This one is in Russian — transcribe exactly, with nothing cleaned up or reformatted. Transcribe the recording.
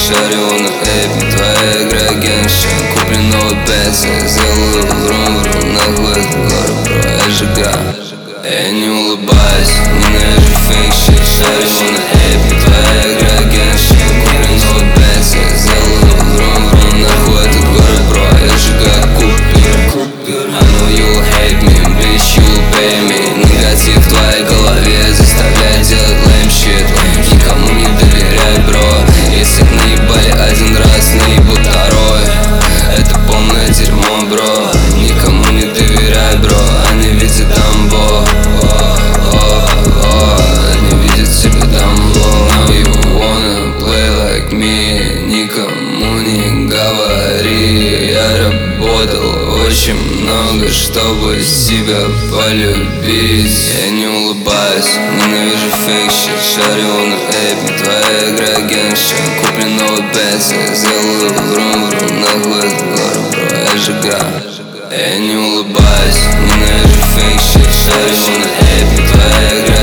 шарю на эпе, твоя игра геншин. Куплю новый бенз, я сделаю врум-врум. Нахуй этот город, бро, я жига. Я не улыбаюсь, ненавижу фейк щит. Шарю на эпе, твоя игра геншин. Куплю новый бенз, я сделаю врум-врум. Нахуй этот город, бро, я жига. Купюр, I know you will hate me, bitch, you will pay me. Негатив в твоей голове заставляет делать lame shit. Никому не доверяй, бро. Если наебали один раз, наебут второй. Это полное дерьмо, бро. Никому не доверяй, бро. Они видят дамбо, они видят себе дамбо. Now you wanna play like me. Никому не говори. Я работал очень много, чтобы себя полюбить. Я не улыбаюсь, ненавижу фейк щит. Шарю на эпе, твоя игра геншин. Куплю новый бенз, я сделаю врум-врум. Нахуй этот город, бро, я жига. Я не улыбаюсь, ненавижу фейк щит. Шарю на эпе, твоя игра